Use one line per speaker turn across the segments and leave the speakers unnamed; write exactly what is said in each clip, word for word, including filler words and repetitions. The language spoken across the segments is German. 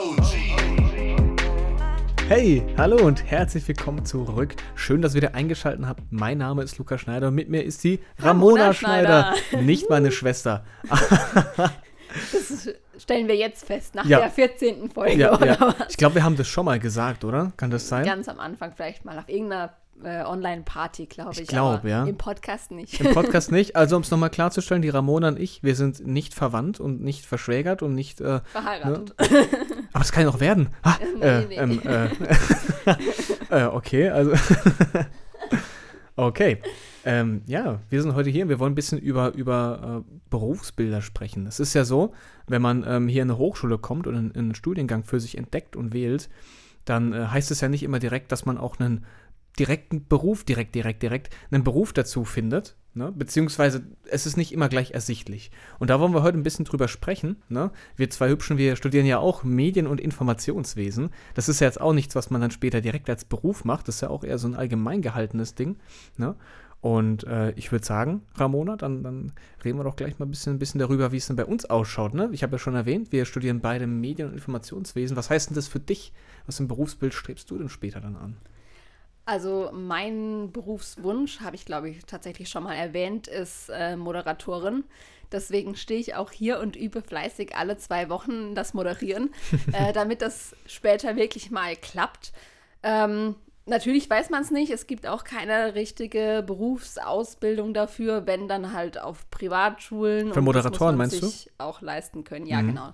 Hey, hallo und herzlich willkommen zurück. Schön, dass ihr wieder eingeschaltet habt. Mein Name ist Lukas Schneider und mit mir ist die Ramona, Ramona Schneider. Schneider, nicht meine Schwester.
Das stellen wir jetzt fest, nach
ja.
der vierzehnten Folge,
ja,
oder
ja.
was?
Ich glaube, wir haben das schon mal gesagt, oder? Kann das sein?
Ganz am Anfang vielleicht mal auf irgendeiner äh, Online-Party, glaube ich.
Ich glaube, ja.
Im Podcast nicht.
Im Podcast nicht. Also, um es nochmal klarzustellen, die Ramona und ich, wir sind nicht verwandt und nicht verschwägert und nicht äh,
verheiratet.
Ne? Aber es kann ja noch werden. Ah,
nee,
äh,
nee.
Ähm, äh, äh, okay, also okay. Ähm, ja, wir sind heute hier und wir wollen ein bisschen über, über äh, Berufsbilder sprechen. Es ist ja so, wenn man ähm, hier in eine Hochschule kommt und in, in einen Studiengang für sich entdeckt und wählt, dann äh, heißt es ja nicht immer direkt, dass man auch einen direkten Beruf, direkt, direkt, direkt, einen Beruf dazu findet, ne? Beziehungsweise es ist nicht immer gleich ersichtlich. Und da wollen wir heute ein bisschen drüber sprechen, ne? Wir zwei Hübschen, wir studieren ja auch Medien- und Informationswesen. Das ist ja jetzt auch nichts, was man dann später direkt als Beruf macht. Das ist ja auch eher so ein allgemein gehaltenes Ding, ne? Und äh, ich würde sagen, Ramona, dann, dann reden wir doch gleich mal ein bisschen, ein bisschen darüber, wie es denn bei uns ausschaut, ne? Ich habe ja schon erwähnt, wir studieren beide Medien- und Informationswesen. Was heißt denn das für dich? Was im Berufsbild strebst du denn später dann an?
Also mein Berufswunsch, habe ich glaube ich tatsächlich schon mal erwähnt, ist äh, Moderatorin. Deswegen stehe ich auch hier und übe fleißig alle zwei Wochen das Moderieren, äh, damit das später wirklich mal klappt. Ähm, natürlich weiß man es nicht, es gibt auch keine richtige Berufsausbildung dafür, wenn dann halt auf Privatschulen.
Für Moderatoren
und das muss man
meinst
sich auch leisten können, ja
mhm.
genau.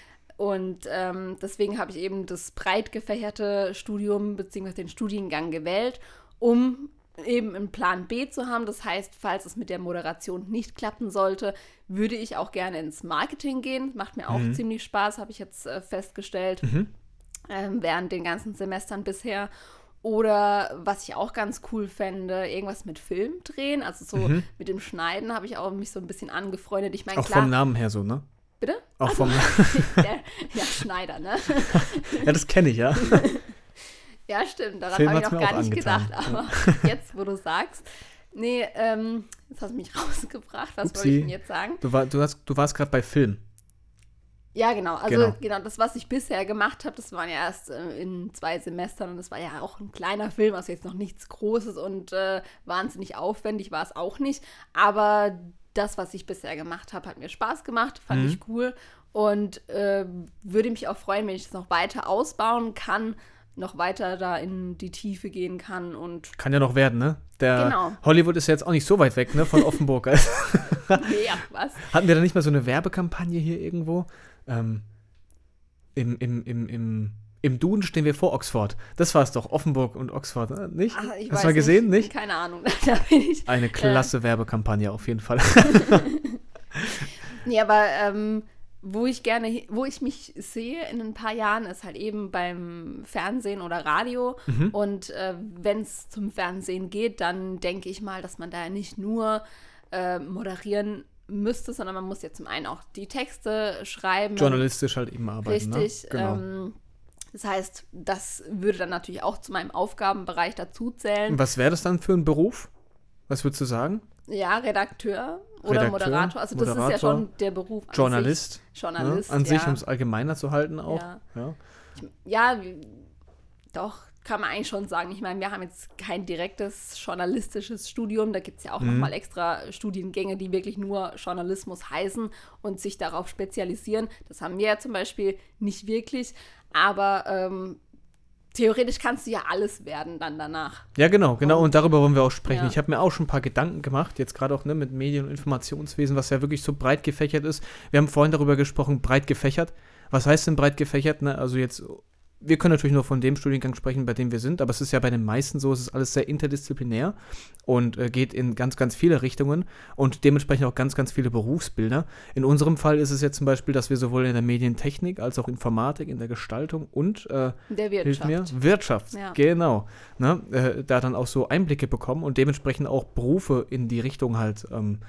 Und ähm, deswegen habe ich eben das breit gefächerte Studium bzw. den Studiengang gewählt, um eben einen Plan B zu haben. Das heißt, falls es mit der Moderation nicht klappen sollte, würde ich auch gerne ins Marketing gehen. Macht mir auch
mhm.
ziemlich Spaß, habe ich jetzt äh, festgestellt,
mhm.
ähm, während den ganzen Semestern bisher. Oder was ich auch ganz cool fände, irgendwas mit Film drehen. Also so mhm. mit dem Schneiden habe ich auch mich so ein bisschen angefreundet. Ich meine,
auch
klar,
vom Namen her so, ne?
Bitte?
Auch
also,
vom
der, ja, Schneider, ne?
Ja, das kenne ich, ja.
Ja, stimmt. Daran
Film
habe ich
hat's
noch
mir
gar
auch
nicht
angetan.
gedacht. Aber jetzt, wo du sagst. Nee, ähm, jetzt hast du mich rausgebracht. Was
Upsi.
wollte ich denn jetzt sagen?
Du, war, du, hast, du warst gerade bei Film.
Ja, genau. Also
Genau.
genau, das, was ich bisher gemacht habe, das waren ja erst äh, in zwei Semestern und das war ja auch ein kleiner Film, also jetzt noch nichts Großes und äh, wahnsinnig aufwendig war es auch nicht. Aber das, was ich bisher gemacht habe, hat mir Spaß gemacht, fand
mhm.
ich cool und äh, würde mich auch freuen, wenn ich das noch weiter ausbauen kann, noch weiter da in die Tiefe gehen kann und
kann ja noch werden, ne? Der
genau.
Hollywood ist ja jetzt auch nicht so weit weg, ne, von Offenburg.
Nee, ach was.
Hatten wir da nicht mal so eine Werbekampagne hier irgendwo? Ähm, im, im, im, im, Im Duden stehen wir vor Oxford. Das war es doch, Offenburg und Oxford, ne? Nicht?
Ach, ich
Hast
weiß
du mal gesehen, nicht?
nicht? Keine Ahnung, da bin ich.
Eine klasse äh. Werbekampagne auf jeden Fall.
Nee, aber ähm, wo ich gerne, wo ich mich sehe in ein paar Jahren, ist halt eben beim Fernsehen oder Radio.
Mhm.
Und äh, wenn es zum Fernsehen geht, dann denke ich mal, dass man da nicht nur äh, moderieren müsste, sondern man muss ja zum einen auch die Texte schreiben.
Journalistisch halt eben arbeiten.
Richtig.
Ne? Genau.
Ähm, das heißt, das würde dann natürlich auch zu meinem Aufgabenbereich dazuzählen.
Was wäre das dann für ein Beruf? Was würdest du sagen?
Ja, Redakteur oder
Redakteur,
Moderator. Also das
Moderator,
ist ja schon der Beruf an
Journalist.
sich. Journalist,
ne? An
ja.
sich, um es allgemeiner zu halten auch.
Ja.
Ja,
ich, ja wie, doch, kann man eigentlich schon sagen. Ich meine, wir haben jetzt kein direktes journalistisches Studium. Da gibt es ja auch
mhm.
nochmal extra Studiengänge, die wirklich nur Journalismus heißen und sich darauf spezialisieren. Das haben wir ja zum Beispiel nicht wirklich. Aber ähm, theoretisch kannst du ja alles werden dann danach.
Ja, genau, genau. Und, und darüber wollen wir auch sprechen.
Ja.
Ich habe mir auch schon ein paar Gedanken gemacht, jetzt gerade auch ne, mit Medien- und Informationswesen, was ja wirklich so breit gefächert ist. Wir haben vorhin darüber gesprochen, breit gefächert. Was heißt denn breit gefächert? Ne? Also jetzt, wir können natürlich nur von dem Studiengang sprechen, bei dem wir sind, aber es ist ja bei den meisten so, es ist alles sehr interdisziplinär und äh, geht in ganz, ganz viele Richtungen und dementsprechend auch ganz, ganz viele Berufsbilder. In unserem Fall ist es jetzt zum Beispiel, dass wir sowohl in der Medientechnik als auch Informatik, in der Gestaltung und äh,
der Wirtschaft.
Hilf mir, Wirtschaft, ja. genau, ne, äh, da dann auch so Einblicke bekommen und dementsprechend auch Berufe in die Richtung halt ähm,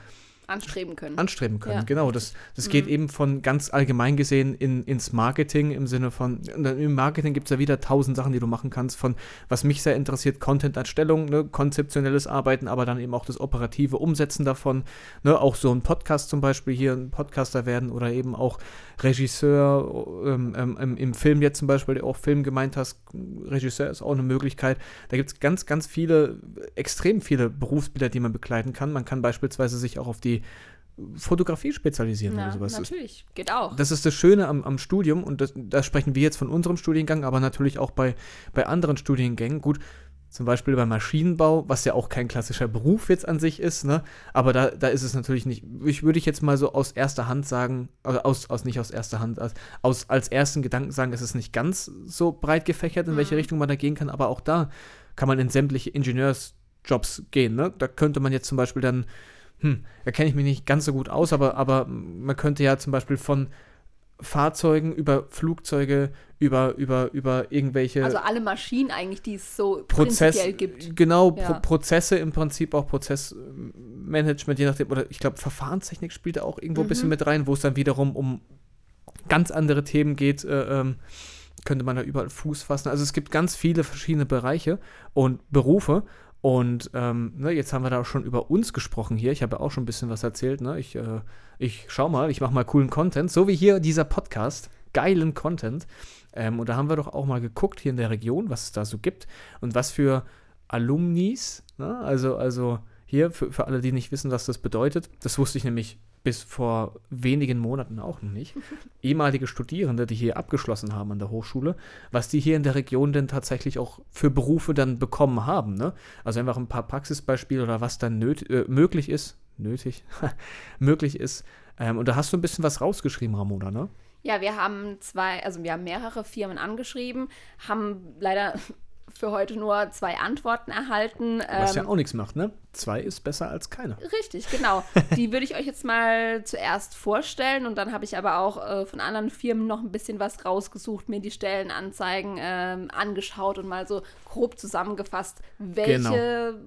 anstreben können.
Anstreben können,
Ja.
genau. Das, das geht
Mhm.
eben von ganz allgemein gesehen in, ins Marketing im Sinne von, im Marketing gibt es ja wieder tausend Sachen, die du machen kannst, von, was mich sehr interessiert, Content-Erstellung, ne, konzeptionelles Arbeiten, aber dann eben auch das operative Umsetzen davon, ne, auch so ein Podcast zum Beispiel, hier ein Podcaster werden oder eben auch Regisseur, ähm, ähm, im Film jetzt zum Beispiel, auch Film gemeint hast, Regisseur ist auch eine Möglichkeit. Da gibt es ganz, ganz viele, extrem viele Berufsbilder, die man begleiten kann. Man kann beispielsweise sich auch auf die Fotografie spezialisieren
Ja,
oder sowas.
natürlich, geht auch.
Das ist das Schöne am, am Studium und das, da sprechen wir jetzt von unserem Studiengang, aber natürlich auch bei, bei anderen Studiengängen. Gut, zum Beispiel beim Maschinenbau, was ja auch kein klassischer Beruf jetzt an sich ist, ne? Aber da, da ist es natürlich nicht, ich würde ich jetzt mal so aus erster Hand sagen, also aus, aus nicht aus erster Hand, als, aus, als ersten Gedanken sagen, es ist nicht ganz so breit gefächert, in
Mhm.
welche Richtung man da gehen kann, aber auch da kann man in sämtliche Ingenieursjobs gehen, ne? Da könnte man jetzt zum Beispiel dann, hm, da kenne ich mich nicht ganz so gut aus, aber, aber man könnte ja zum Beispiel von Fahrzeugen über Flugzeuge, über, über, über irgendwelche
Also alle Maschinen eigentlich, die es so
Prozess,
prinzipiell gibt.
genau,
Ja.
Pro- Prozesse im Prinzip, auch Prozessmanagement, je nachdem, oder ich glaube, Verfahrenstechnik spielt da auch irgendwo ein bisschen
Mhm.
mit rein, wo es dann wiederum um ganz andere Themen geht, äh, ähm, könnte man da überall Fuß fassen. Also es gibt ganz viele verschiedene Bereiche und Berufe. Und ähm, ne, jetzt haben wir da auch schon über uns gesprochen hier. Ich habe ja auch schon ein bisschen was erzählt. Ne? Ich, äh, ich schau mal, ich mache mal coolen Content. So wie hier dieser Podcast. Geilen Content. Ähm, und da haben wir doch auch mal geguckt hier in der Region, was es da so gibt. Und was für Alumnis, ne? also, also hier für, für alle, die nicht wissen, was das bedeutet. Das wusste ich nämlich bis vor wenigen Monaten auch noch nicht. Ehemalige Studierende, die hier abgeschlossen haben an der Hochschule, was die hier in der Region denn tatsächlich auch für Berufe dann bekommen haben. Ne? Also einfach ein paar Praxisbeispiele oder was dann nöt- äh, möglich ist, nötig, möglich ist. Ähm, und da hast du ein bisschen was rausgeschrieben, Ramona, ne?
Ja, wir haben zwei, also wir haben mehrere Firmen angeschrieben, haben leider für heute nur zwei Antworten erhalten.
Was
Ähm,
ja auch nichts macht, ne? Zwei ist besser als keiner.
Richtig, genau. Die würde ich euch jetzt mal zuerst vorstellen und dann habe ich aber auch äh, von anderen Firmen noch ein bisschen was rausgesucht, mir die Stellenanzeigen ähm, angeschaut und mal so grob zusammengefasst, welche,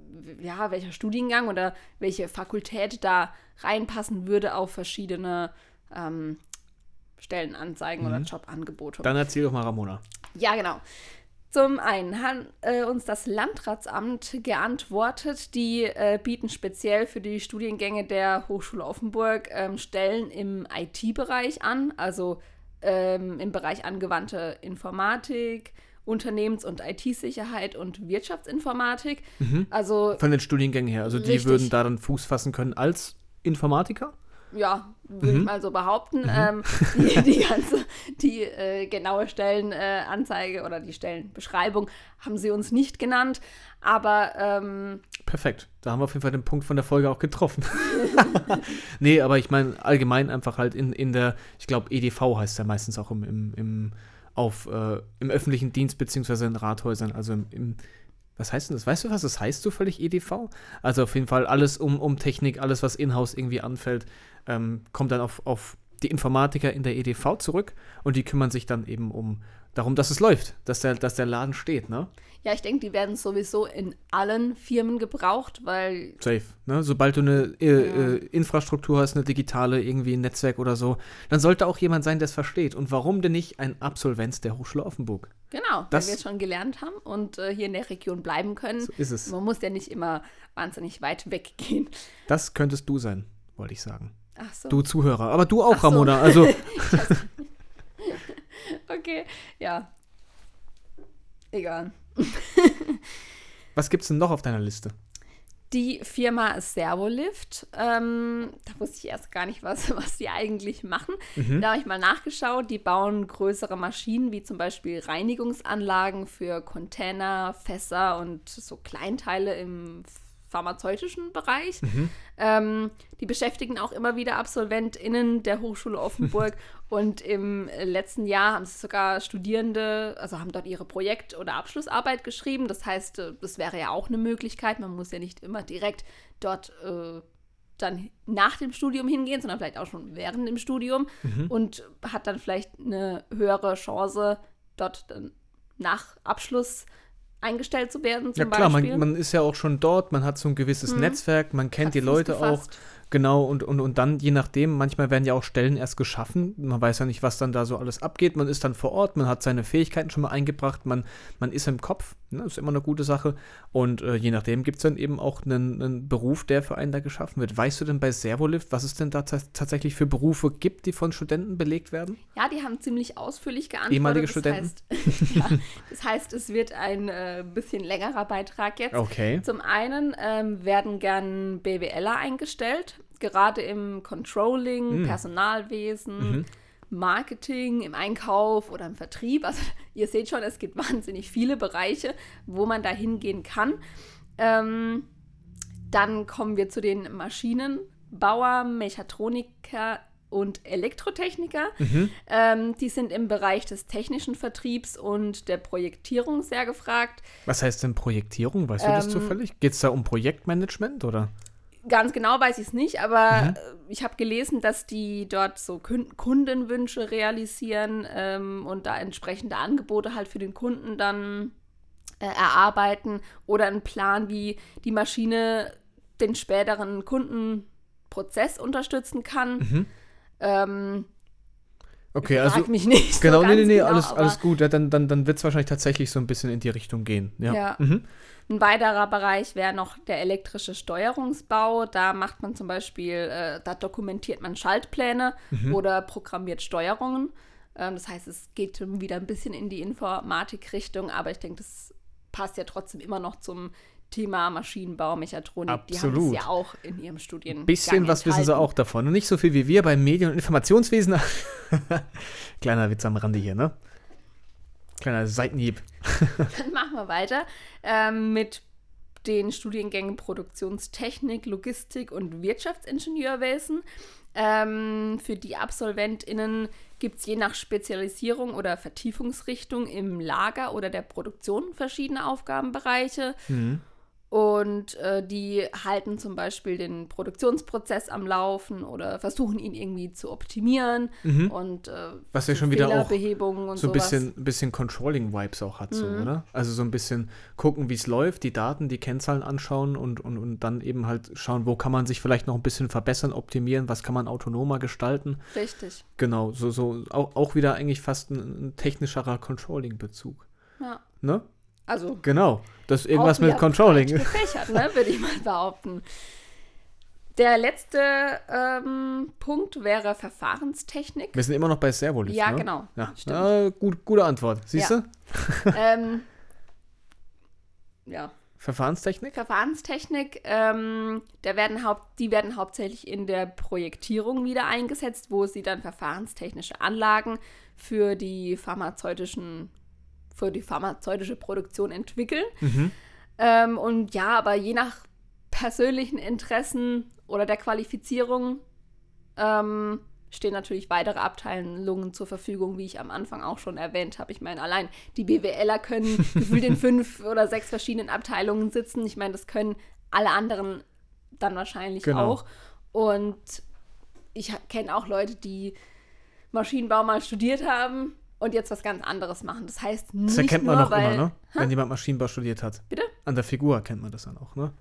ja, welcher Studiengang oder welche Fakultät da reinpassen würde auf verschiedene ähm, Stellenanzeigen
Mhm.
oder Jobangebote.
Dann erzähl doch mal, Ramona.
Ja, genau. Zum einen hat äh, uns das Landratsamt geantwortet, die äh, bieten speziell für die Studiengänge der Hochschule Offenburg ähm, Stellen im I T-Bereich an, also ähm, im Bereich angewandte Informatik, Unternehmens- und I T-Sicherheit und Wirtschaftsinformatik.
Mhm.
Also
Von den Studiengängen her. Also die
Richtig.
würden da dann Fuß fassen können als Informatiker?
ja, würde
Mhm.
ich mal so behaupten. Ähm, die, die ganze, die äh, genaue Stellenanzeige äh, oder die Stellenbeschreibung haben sie uns nicht genannt, aber ähm,
Perfekt. Da haben wir auf jeden Fall den Punkt von der Folge auch getroffen. Nee, aber ich meine allgemein einfach halt in, in der, ich glaube, E D V heißt ja meistens auch im, im, im, auf, äh, im öffentlichen Dienst beziehungsweise in Rathäusern, also im, im was heißt denn das? Weißt du, was das heißt zufällig, E D V? Also auf jeden Fall alles um, um Technik, alles, was in-house irgendwie anfällt, ähm, kommt dann auf, auf die Informatiker in der E D V zurück und die kümmern sich dann eben um darum, dass es läuft, dass der, dass der Laden steht, ne?
ja, ich denke, die werden sowieso in allen Firmen gebraucht, weil
Safe, ne? Sobald du eine äh,
Ja.
äh, Infrastruktur hast, eine digitale, irgendwie ein Netzwerk oder so, dann sollte auch jemand sein, der es versteht. Und warum denn nicht ein Absolvent der Hochschule Offenburg?
genau,
Das-
weil wir es schon gelernt haben und äh, hier in der Region bleiben können.
So ist es.
Man muss ja nicht immer wahnsinnig weit weggehen.
Das könntest du sein, wollte ich sagen.
Ach so.
Du Zuhörer. Aber du auch,
Ach so.
Ramona. Also,
Okay, ja. Egal.
was gibt's denn noch auf deiner Liste?
Die Firma Servolift, ähm, da wusste ich erst gar nicht, was, was die eigentlich machen.
Mhm.
Da habe ich mal nachgeschaut, die bauen größere Maschinen, wie zum Beispiel Reinigungsanlagen für Container, Fässer und so Kleinteile im pharmazeutischen Bereich.
Mhm.
Ähm, die beschäftigen auch immer wieder AbsolventInnen der Hochschule Offenburg und im letzten Jahr haben sie sogar Studierende, also haben dort ihre Projekt- oder Abschlussarbeit geschrieben. Das heißt, äh, das wäre ja auch eine Möglichkeit. Man muss ja nicht immer direkt dort äh, dann nach dem Studium hingehen, sondern vielleicht auch schon während dem Studium
Mhm.
und hat dann vielleicht eine höhere Chance, dort dann nach Abschluss eingestellt zu werden, zum
Ja klar,
Beispiel.
man, man ist ja auch schon dort, man hat so ein gewisses
Mhm.
Netzwerk, man kennt
Hat
die
Fuß
Leute auch.
gefasst.
Genau, und, und, und dann, je nachdem, manchmal werden ja auch Stellen erst geschaffen. Man weiß ja nicht, was dann da so alles abgeht. Man ist dann vor Ort, man hat seine Fähigkeiten schon mal eingebracht, man, man ist im Kopf, ne, ist immer eine gute Sache. Und äh, je nachdem gibt es dann eben auch einen, einen Beruf, der für einen da geschaffen wird. Weißt du denn bei Servolift, was es denn da t- tatsächlich für Berufe gibt, die von Studenten belegt werden?
Ja, die haben ziemlich ausführlich geantwortet.
Ehemalige
das
Studenten?
Heißt, ja, das heißt, es wird ein äh, bisschen längerer Beitrag jetzt.
Okay.
Zum einen ähm, werden gern BWLer eingestellt, gerade im Controlling,
Mm.
Personalwesen,
Mhm.
Marketing, im Einkauf oder im Vertrieb. Also ihr seht schon, es gibt wahnsinnig viele Bereiche, wo man da hingehen kann. Ähm, dann kommen wir zu den Maschinenbauer, Mechatroniker und Elektrotechniker.
Mhm.
Ähm, die sind im Bereich des technischen Vertriebs und der Projektierung sehr gefragt.
Was heißt denn Projektierung? Weißt du das
Ähm,
zufällig? Geht es da um Projektmanagement oder?
Ganz genau weiß ich es nicht, aber
Mhm.
äh, ich habe gelesen, dass die dort so Kun- Kundenwünsche realisieren ähm, und da entsprechende Angebote halt für den Kunden dann äh, erarbeiten oder einen Plan, wie die Maschine den späteren Kundenprozess unterstützen kann.
Mhm.
Ähm,
Okay,
frag
also
mich nicht
genau,
so
nee,
ganz
nee, nee,
genau,
alles,
aber
alles gut. Ja, dann dann, dann wird es wahrscheinlich tatsächlich so ein bisschen in die Richtung gehen. Ja.
Ja.
Mhm.
Ein weiterer Bereich wäre noch der elektrische Steuerungsbau. Da macht man zum Beispiel, äh, da dokumentiert man Schaltpläne
Mhm.
oder programmiert Steuerungen. Ähm, das heißt, es geht schon wieder ein bisschen in die Informatik-Richtung, aber ich denke, das passt ja trotzdem immer noch zum Thema Maschinenbau, Mechatronik. Die haben
Absolut.
das ja auch in ihrem Studiengang
Ein bisschen was wissen sie
enthalten.
auch davon. Und nicht so viel wie wir beim Medien- und Informationswesen. Kleiner Witz am Rande hier, ne? Kleiner Seitenhieb.
Dann machen wir weiter ähm, mit den Studiengängen Produktionstechnik, Logistik und Wirtschaftsingenieurwesen. Ähm, für die AbsolventInnen gibt es je nach Spezialisierung oder Vertiefungsrichtung im Lager oder der Produktion verschiedene Aufgabenbereiche.
Mhm.
Und äh, die halten zum Beispiel den Produktionsprozess am Laufen oder versuchen ihn irgendwie zu optimieren.
Mhm.
Und äh,
Was ja
so
schon wieder auch
Fehlerbehebung und
so ein
sowas.
bisschen, bisschen Controlling-Vibes auch hat, so,
Mhm.
oder? Also so ein bisschen gucken, wie es läuft, die Daten, die Kennzahlen anschauen und, und, und dann eben halt schauen, wo kann man sich vielleicht noch ein bisschen verbessern, optimieren, was kann man autonomer gestalten.
Richtig.
Genau, so, so auch, auch wieder eigentlich fast ein, ein technischerer Controlling-Bezug.
Ja.
Ne?
Also
Genau. Das ist irgendwas
auch
mit
wieder
Controlling.
breit gefächert, ne, würde ich mal behaupten. Der letzte ähm, Punkt wäre Verfahrenstechnik.
Wir sind immer noch bei Servolift,
Ja,
ne?
genau.
Ja,
Stimmt.
ja gut, gute Antwort. Siehst
Ja.
du?
ähm, ja.
Verfahrenstechnik?
Verfahrenstechnik, ähm, da werden haupt, die werden hauptsächlich in der Projektierung wieder eingesetzt, wo sie dann verfahrenstechnische Anlagen für die pharmazeutischen, für die pharmazeutische Produktion entwickeln.
Mhm.
Ähm, und ja, aber je nach persönlichen Interessen oder der Qualifizierung ähm, stehen natürlich weitere Abteilungen zur Verfügung, wie ich am Anfang auch schon erwähnt habe. Ich meine, allein die BWLer können gefühlt in fünf oder sechs verschiedenen Abteilungen sitzen. Ich meine, das können alle anderen dann wahrscheinlich
Genau.
auch. Und ich kenne auch Leute, die Maschinenbau mal studiert haben und jetzt was ganz anderes machen. Das heißt nicht
Das erkennt man
nur,
noch
weil,
immer, ne? Wenn jemand Maschinenbau studiert hat.
Bitte?
An der Figur erkennt man das dann auch, ne?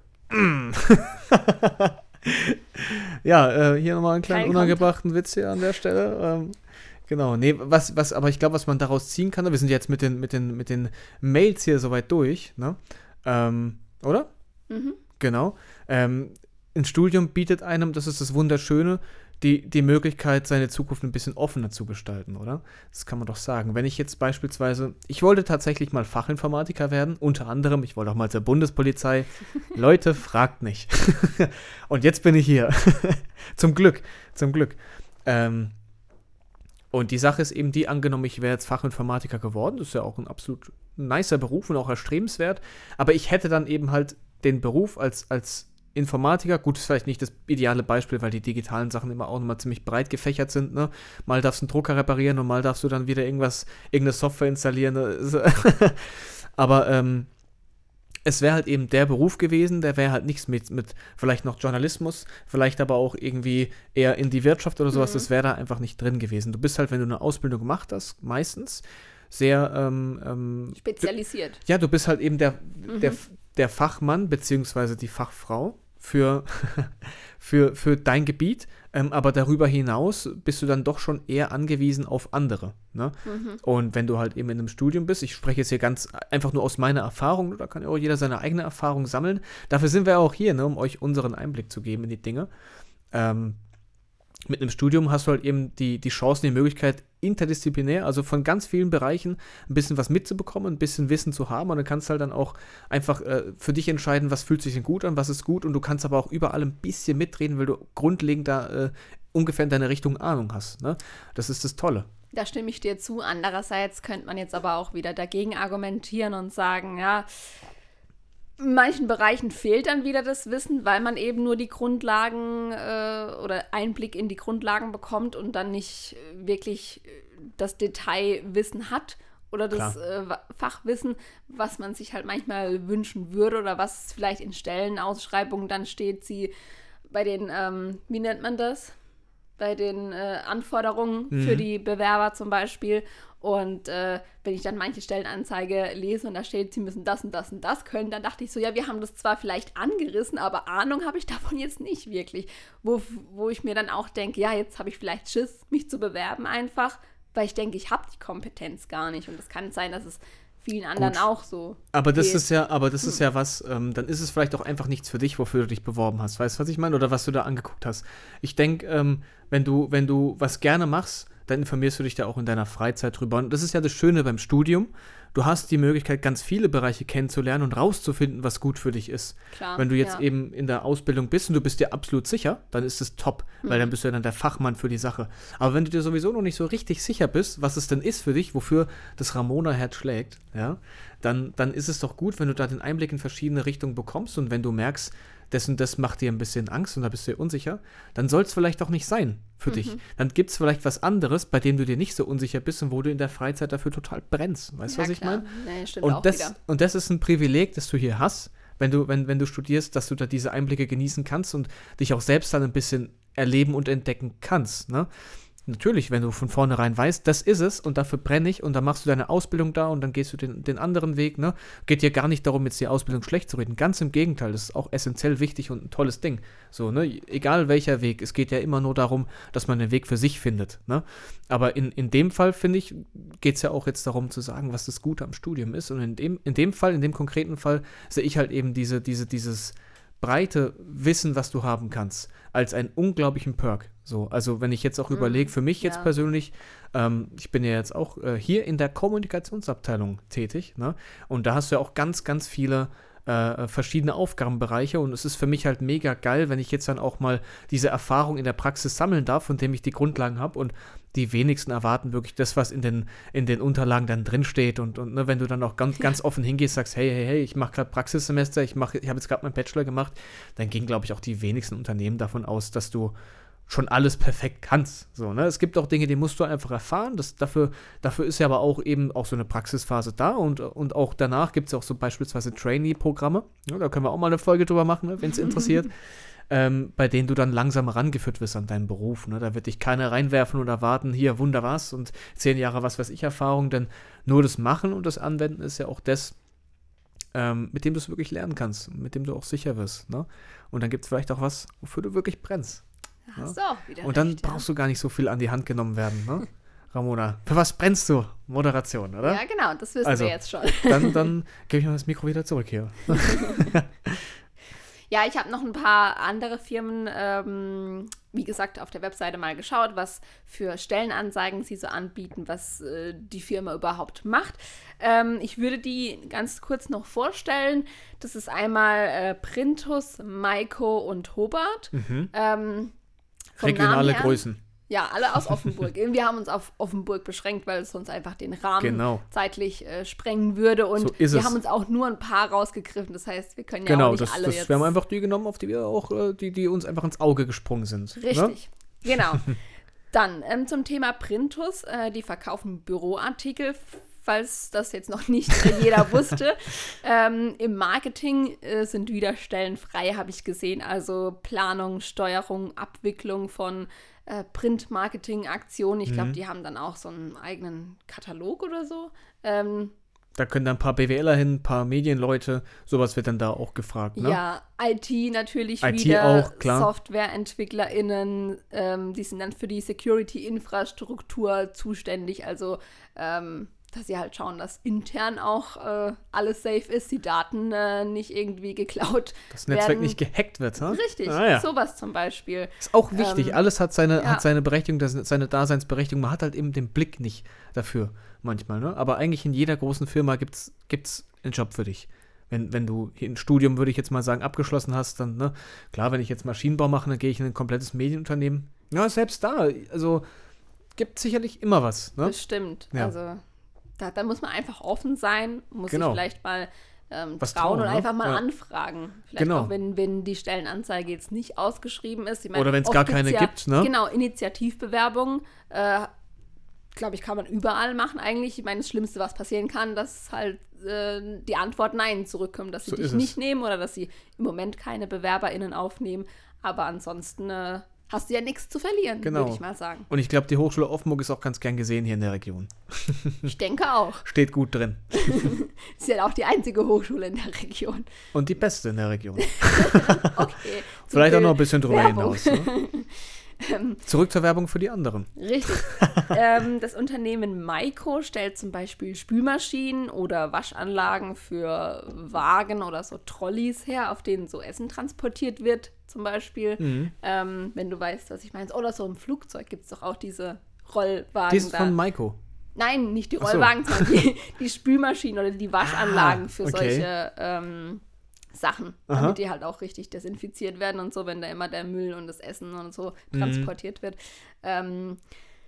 Ja, äh, hier nochmal einen kleinen
Kein
unangebrachten Witz hier an der Stelle. Ähm, genau, nee, was, was, aber ich glaube, was man daraus ziehen kann, wir sind jetzt mit den, mit den, mit den Mails hier soweit durch, ne? Ähm, oder?
Mhm.
Genau. Ähm, ein Studium bietet einem, das ist das Wunderschöne, die, die Möglichkeit, seine Zukunft ein bisschen offener zu gestalten, oder? Das kann man doch sagen. Wenn ich jetzt beispielsweise, ich wollte tatsächlich mal Fachinformatiker werden, unter anderem, ich wollte auch mal zur Bundespolizei. Leute, fragt nicht. Und jetzt bin ich hier. Zum Glück, zum Glück. Ähm, und die Sache ist eben die, angenommen, ich wäre jetzt Fachinformatiker geworden, das ist ja auch ein absolut nicer Beruf und auch erstrebenswert, aber ich hätte dann eben halt den Beruf als, als Informatiker, gut, ist vielleicht nicht das ideale Beispiel, weil die digitalen Sachen immer auch nochmal ziemlich breit gefächert sind, ne? Mal darfst du einen Drucker reparieren und mal darfst du dann wieder irgendwas, irgendeine Software installieren. Ne? Aber ähm, es wäre halt eben der Beruf gewesen, der wäre halt nichts mit, mit vielleicht noch Journalismus, vielleicht aber auch irgendwie eher in die Wirtschaft oder sowas,
Mhm.
das wäre da einfach nicht drin gewesen. Du bist halt, wenn du eine Ausbildung gemacht hast, meistens sehr ähm, ähm,
Spezialisiert.
ja, du bist halt eben der, der,
Mhm.
der Fachmann beziehungsweise die Fachfrau für, für, für dein Gebiet, ähm, aber darüber hinaus bist du dann doch schon eher angewiesen auf andere. Ne? Mhm. Und wenn du halt eben in einem Studium bist, ich spreche jetzt hier ganz einfach nur aus meiner Erfahrung, da kann ja auch jeder seine eigene Erfahrung sammeln. Dafür sind wir auch hier, ne, um euch unseren Einblick zu geben in die Dinge. Ähm, Mit einem Studium hast du halt eben die, die Chance, die Möglichkeit, interdisziplinär, also von ganz vielen Bereichen ein bisschen was mitzubekommen, ein bisschen Wissen zu haben und dann kannst du halt dann auch einfach äh, für dich entscheiden, was fühlt sich denn gut an, was ist gut und du kannst aber auch überall ein bisschen mitreden, weil du grundlegend da äh, ungefähr in deine Richtung Ahnung hast. Ne? Das ist das Tolle.
Da stimme ich dir zu. Andererseits könnte man jetzt aber auch wieder dagegen argumentieren und sagen, ja, in manchen Bereichen fehlt dann wieder das Wissen, weil man eben nur die Grundlagen äh, oder Einblick in die Grundlagen bekommt und dann nicht wirklich das Detailwissen hat oder das äh, Fachwissen, was man sich halt manchmal wünschen würde oder was vielleicht in Stellenausschreibungen dann steht, sie bei den, ähm, wie nennt man das? Bei den äh, Anforderungen mhm. für die Bewerber zum Beispiel. Und äh, wenn ich dann manche Stellenanzeige lese und da steht, sie müssen das und das und das können, dann dachte ich so, ja, wir haben das zwar vielleicht angerissen, aber Ahnung habe ich davon jetzt nicht wirklich. Wo, wo ich mir dann auch denke, ja, jetzt habe ich vielleicht Schiss, mich zu bewerben einfach, weil ich denke, ich habe die Kompetenz gar nicht. Und es kann sein, dass es vielen anderen Gut. auch so
aber das geht. ist ja, aber das hm. ist ja was, ähm, dann ist es vielleicht auch einfach nichts für dich, wofür du dich beworben hast. Weißt du, was ich meine? Oder was du da angeguckt hast. Ich denke, ähm, wenn du, wenn du was gerne machst, dann informierst du dich da auch in deiner Freizeit drüber. Und das ist ja das Schöne beim Studium. Du hast die Möglichkeit, ganz viele Bereiche kennenzulernen und rauszufinden, was gut für dich ist.
Klar,
wenn du jetzt
ja.
eben in der Ausbildung bist und du bist dir absolut sicher, dann ist es top, hm. weil dann bist du ja dann der Fachmann für die Sache. Aber wenn du dir sowieso noch nicht so richtig sicher bist, was es denn ist für dich, wofür das Ramona-Herz schlägt, ja, dann, dann ist es doch gut, wenn du da den Einblick in verschiedene Richtungen bekommst und wenn du merkst, das und das macht dir ein bisschen Angst und da bist du dir unsicher, dann soll es vielleicht auch nicht sein für mhm. dich. Dann gibt es vielleicht was anderes, bei dem du dir nicht so unsicher bist und wo du in der Freizeit dafür total brennst. Weißt du, ja, was ich meine?
Nee, stimmt
und,
auch
das,
wieder.
und das ist ein Privileg, das du hier hast, wenn du, wenn, wenn du studierst, dass du da diese Einblicke genießen kannst und dich auch selbst dann ein bisschen erleben und entdecken kannst, ne? Natürlich, wenn du von vornherein weißt, das ist es und dafür brenne ich und dann machst du deine Ausbildung da und dann gehst du den, den anderen Weg, ne? Geht dir gar nicht darum, jetzt die Ausbildung schlecht zu reden. Ganz im Gegenteil, das ist auch essentiell wichtig und ein tolles Ding. So, ne? Egal welcher Weg, es geht ja immer nur darum, dass man den Weg für sich findet, ne? Aber in, in dem Fall, finde ich, geht es ja auch jetzt darum zu sagen, was das Gute am Studium ist. Und in dem, in dem Fall, in dem konkreten Fall, sehe ich halt eben diese, diese, dieses breite Wissen, was du haben kannst, als einen unglaublichen Perk. So, also wenn ich jetzt auch mm, überlege, für mich jetzt ja. persönlich, ähm, ich bin ja jetzt auch äh, hier in der Kommunikationsabteilung tätig, ne? Und da hast du ja auch ganz, ganz viele äh, verschiedene Aufgabenbereiche und es ist für mich halt mega geil, wenn ich jetzt dann auch mal diese Erfahrung in der Praxis sammeln darf, von dem ich die Grundlagen habe und die wenigsten erwarten wirklich das, was in den, in den Unterlagen dann drinsteht und, und ne, wenn du dann auch ganz, ja. ganz offen hingehst, sagst, hey, hey, hey, ich mache gerade Praxissemester, ich, mach, ich habe jetzt gerade meinen Bachelor gemacht, dann gehen, glaube ich, auch die wenigsten Unternehmen davon aus, dass du schon alles perfekt kannst. So, ne? Es gibt auch Dinge, die musst du einfach erfahren. Das, dafür, dafür ist ja aber auch eben auch so eine Praxisphase da und, und auch danach gibt es ja auch so beispielsweise Trainee-Programme. Ja, da können wir auch mal eine Folge drüber machen, ne, wenn es interessiert. ähm, bei denen du dann langsam rangeführt wirst an deinen Beruf. Ne? Da wird dich keiner reinwerfen und erwarten, hier, Wunder was und zehn Jahre was weiß ich Erfahrung, denn nur das Machen und das Anwenden ist ja auch das, ähm, mit dem du es wirklich lernen kannst, mit dem du auch sicher wirst. Ne? Und dann gibt es vielleicht auch was, wofür du wirklich brennst.
Hast du auch wieder
und dann
recht,
brauchst
ja.
du gar nicht so viel an die Hand genommen werden, ne? Ramona, für was brennst du? Moderation, oder?
Ja, genau, das wissen
also,
wir jetzt schon.
Dann, dann gebe ich mal das Mikro wieder zurück hier.
Ja, ich habe noch ein paar andere Firmen, ähm, wie gesagt, auf der Webseite mal geschaut, was für Stellenanzeigen sie so anbieten, was äh, die Firma überhaupt macht. Ähm, ich würde die ganz kurz noch vorstellen. Das ist einmal äh, Printus, Maiko und Hobart.
Mhm.
Ähm,
Regionale Größen.
Ja, alle aus Offenburg. Wir haben uns auf Offenburg beschränkt, weil es sonst einfach den Rahmen
genau.
zeitlich äh, sprengen würde. Und
so
wir
es.
haben uns auch nur ein paar rausgegriffen. Das heißt, wir können ja
genau,
auch nicht
das,
alle
das,
jetzt...
wir haben einfach die genommen, auf die wir auch, äh, die, die uns einfach ins Auge gesprungen sind.
Richtig,
ne?
Genau. Dann ähm, zum Thema Printus. Äh, die verkaufen Büroartikel, falls das jetzt noch nicht jeder wusste. Ähm, Im Marketing äh, sind wieder Stellen frei, habe ich gesehen. Also Planung, Steuerung, Abwicklung von äh, Print-Marketing-Aktionen. Ich glaube,
mhm.
die haben dann auch so einen eigenen Katalog oder so. Ähm,
Da können dann ein paar BWLer hin, ein paar Medienleute, sowas wird dann da auch gefragt, ne?
Ja, I T natürlich
I T
wieder,
auch, klar.
SoftwareentwicklerInnen, ähm, die sind dann für die Security-Infrastruktur zuständig, also ähm, dass sie halt schauen, dass intern auch äh, alles safe ist, die Daten äh, nicht irgendwie geklaut
Das Netzwerk
werden.
nicht gehackt wird, ha?
Richtig,
Ah, ja.
sowas zum Beispiel.
Ist auch wichtig.
Ähm,
Alles hat seine,
ja.
hat seine Berechtigung, das, seine Daseinsberechtigung. Man hat halt eben den Blick nicht dafür manchmal, ne? Aber eigentlich in jeder großen Firma gibt's, gibt's einen Job für dich. Wenn, wenn du hier ein Studium, würde ich jetzt mal sagen, abgeschlossen hast, dann, ne? Klar, wenn ich jetzt Maschinenbau mache, dann gehe ich in ein komplettes Medienunternehmen. Ja, selbst da, also gibt sicherlich immer was, ne?
Das stimmt.
Ja.
Also da, da muss man einfach offen sein, muss
Genau.
sich vielleicht mal ähm,
Was
trauen
trauen,
und
ne?
einfach mal
Ja.
anfragen. Vielleicht
Genau.
auch, wenn, wenn die Stellenanzeige jetzt nicht ausgeschrieben ist. Ich meine,
Oder wenn's
oft
gar
gibt's
keine
ja,
gibt, ne?
Genau, Initiativbewerbungen, äh, glaube ich, kann man überall machen eigentlich. Ich meine, das Schlimmste, was passieren kann, dass halt äh, die Antwort Nein zurückkommt, dass sie
So
dich
ist es.
nicht nehmen oder dass sie im Moment keine BewerberInnen aufnehmen. Aber ansonsten äh, hast du ja nichts zu verlieren,
Genau.
würde ich mal sagen.
Und ich glaube, die Hochschule Offenburg ist auch ganz gern gesehen hier in der Region.
Ich denke auch.
Steht gut drin.
Ist ja auch die einzige Hochschule in der Region.
Und die beste in der Region.
Okay.
Vielleicht auch
Zu
noch ein bisschen drüber
Werbung.
hinaus. Ne? Zurück zur Werbung für die anderen.
Richtig. ähm, das Unternehmen Maiko stellt zum Beispiel Spülmaschinen oder Waschanlagen für Wagen oder so Trolleys her, auf denen so Essen transportiert wird, zum Beispiel.
Mhm.
Ähm, wenn du weißt, was ich meine. Oder so im Flugzeug gibt es doch auch diese Rollwagen.
Die ist
da.
von Maiko.
Nein, nicht die
Ach so.
Rollwagen, sondern die, die Spülmaschinen oder die Waschanlagen
Ah,
für
okay.
solche ähm, Sachen,
Aha.
damit die halt auch richtig desinfiziert werden und so, wenn da immer der Müll und das Essen und so
Mhm.
transportiert wird. Ähm,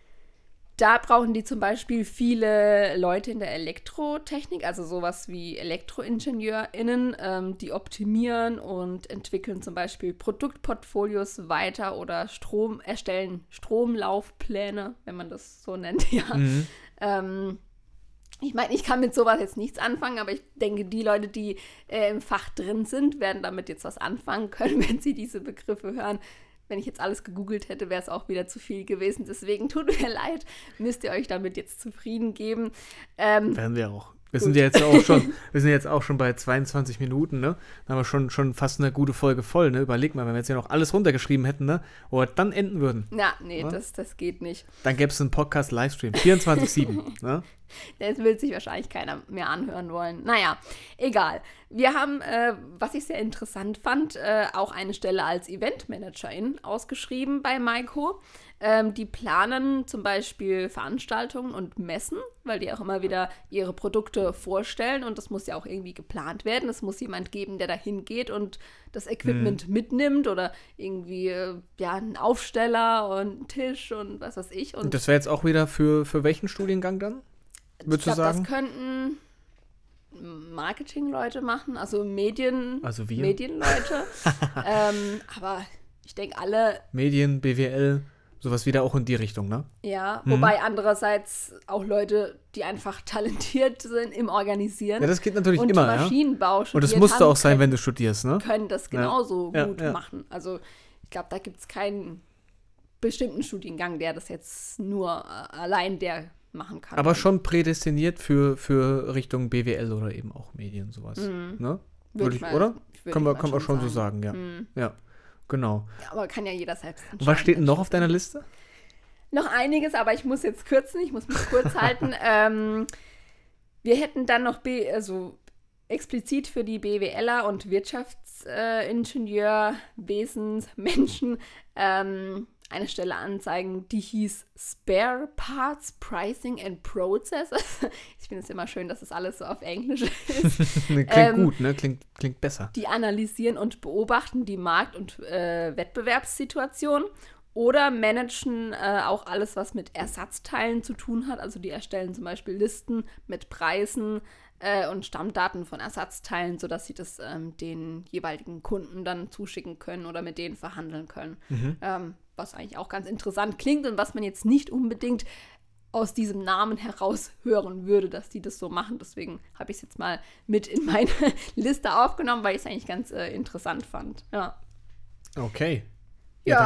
da brauchen die zum Beispiel viele Leute in der Elektrotechnik, also sowas wie ElektroingenieurInnen, ähm, die optimieren und entwickeln zum Beispiel Produktportfolios weiter oder Strom, erstellen Stromlaufpläne, wenn man das so nennt, ja.
Mhm.
Ähm, ich meine, ich kann mit sowas jetzt nichts anfangen, aber ich denke, die Leute, die äh, im Fach drin sind, werden damit jetzt was anfangen können, wenn sie diese Begriffe hören. Wenn ich jetzt alles gegoogelt hätte, wäre es auch wieder zu viel gewesen. Deswegen tut mir leid, müsst ihr euch damit jetzt zufrieden geben. Ähm,
Werden wir auch. Wir
Gut.
sind ja jetzt auch schon, wir sind jetzt auch schon bei zweiundzwanzig Minuten, ne? Dann haben wir schon, schon fast eine gute Folge voll, ne? Überleg mal, wenn wir jetzt ja noch alles runtergeschrieben hätten, ne? Wo wir dann enden würden.
na, nee,
Ja.
das, das geht nicht.
Dann gäbe es einen Podcast-Livestream. vierundzwanzig sieben. Ne?
Das will sich wahrscheinlich keiner mehr anhören wollen. Naja, egal. Wir haben, äh, was ich sehr interessant fand, äh, auch eine Stelle als Eventmanagerin ausgeschrieben bei Maiko. Ähm, die planen zum Beispiel Veranstaltungen und Messen, weil die auch immer wieder ihre Produkte vorstellen und das muss ja auch irgendwie geplant werden. Es muss jemand geben, der da hingeht und das Equipment mitnimmt oder irgendwie äh, ja, einen Aufsteller und einen Tisch und was weiß ich. Und
Und das wäre jetzt auch wieder für, für welchen Studiengang dann? Würdest
ich
du
glaube,
sagen?
das könnten Marketingleute machen, also Medien,
Also wir?
Medienleute. ähm, aber ich denke alle,
Medien, B W L, sowas wieder auch in die Richtung, ne?
ja.
Mhm.
Wobei andererseits auch Leute, die einfach talentiert sind im Organisieren
Ja, das geht natürlich
und
immer, ja.
Maschinenbau studiert
Und das musste
haben,
auch sein,
können,
wenn du studierst, ne?
können das genauso
Ja,
gut
ja.
machen. Also ich glaube, da gibt es keinen bestimmten Studiengang, der das jetzt nur äh, allein der machen kann.
Aber schon prädestiniert für, für Richtung B W L oder eben auch Medien, sowas.
Mhm.
Ne?
Würd
Würde ich,
mal-
oder?
würd
Können
ich
wir,
mal
können wir schon so sagen, ja.
Mhm.
Ja, genau.
Ja, aber kann ja jeder selbst entscheiden.
Und was steht denn noch auf deiner Liste?
Noch einiges, aber ich muss jetzt kürzen, ich muss mich kurz halten. Ähm, wir hätten dann noch B, also explizit für die BWLer und Wirtschaftsingenieurwesensmenschen ähm, eine Stelle anzeigen, die hieß Spare Parts Pricing and Process. Ich finde es immer schön, dass es alles so auf Englisch ist.
Klingt
Ähm,
gut, ne? Klingt, klingt besser.
Die analysieren und beobachten die Markt- und äh, Wettbewerbssituation oder managen äh, auch alles, was mit Ersatzteilen zu tun hat. Also die erstellen zum Beispiel Listen mit Preisen äh, und Stammdaten von Ersatzteilen, sodass sie das ähm, den jeweiligen Kunden dann zuschicken können oder mit denen verhandeln können.
Mhm.
Ähm, was eigentlich auch ganz interessant klingt und was man jetzt nicht unbedingt aus diesem Namen heraus hören würde, dass die das so machen. Deswegen habe ich es jetzt mal mit in meine Liste aufgenommen, weil ich es eigentlich ganz äh, interessant fand. Ja.
Okay.
Ja.
Ja, dann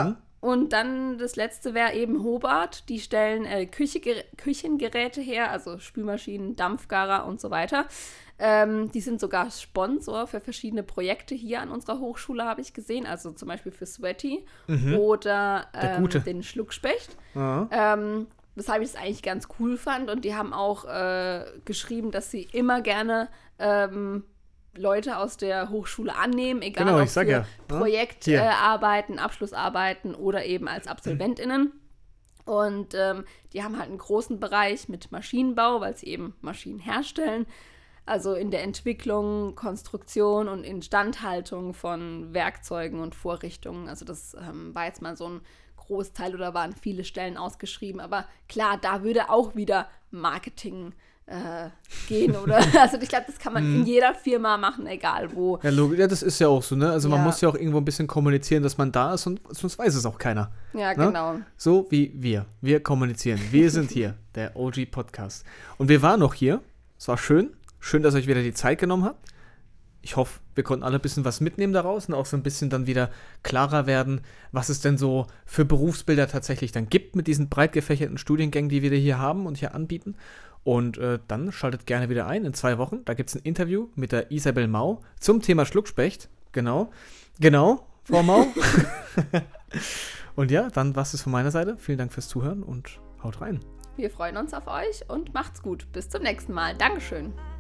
und dann das letzte wäre eben Hobart. Die stellen äh, Küche, Küchengeräte her, also Spülmaschinen, Dampfgarer und so weiter. Ähm, die sind sogar Sponsor für verschiedene Projekte hier an unserer Hochschule, habe ich gesehen. Also zum Beispiel für Sweaty
Mhm.
oder
Der
ähm,
Gute.
den Schluckspecht.
Ja.
Ähm, weshalb ich es eigentlich ganz cool fand. Und die haben auch äh, geschrieben, dass sie immer gerne ähm, Leute aus der Hochschule annehmen, egal
Genau,
ob
ich sag
für
ja, ne?
Projektarbeiten,
Hier.
äh, Abschlussarbeiten oder eben als AbsolventInnen. Und ähm, die haben halt einen großen Bereich mit Maschinenbau, weil sie eben Maschinen herstellen. Also in der Entwicklung, Konstruktion und Instandhaltung von Werkzeugen und Vorrichtungen. Also das ähm, war jetzt mal so ein Großteil oder waren viele Stellen ausgeschrieben. Aber klar, da würde auch wieder Marketing äh, gehen. Oder also ich glaube, das kann man in jeder Firma machen, egal wo.
Ja, logisch. Ja, das ist ja auch so, ne? Also man
Ja.
muss ja auch irgendwo ein bisschen kommunizieren, dass man da ist und sonst weiß es auch keiner.
Ja,
Ne?
genau.
So wie wir. Wir kommunizieren. Wir sind hier, der O G-Podcast. Und wir waren noch hier. Es war schön. Schön, dass ihr euch wieder die Zeit genommen habt. Ich hoffe, wir konnten alle ein bisschen was mitnehmen daraus und auch so ein bisschen dann wieder klarer werden, was es denn so für Berufsbilder tatsächlich dann gibt mit diesen breit gefächerten Studiengängen, die wir hier haben und hier anbieten. Und äh, dann schaltet gerne wieder ein in zwei Wochen. Da gibt es ein Interview mit der Isabel Mau zum Thema Schluckspecht. Genau. Genau, Frau Mau. Und ja, dann war es von meiner Seite. Vielen Dank fürs Zuhören und haut rein.
Wir freuen uns auf euch und macht's gut. Bis zum nächsten Mal. Dankeschön.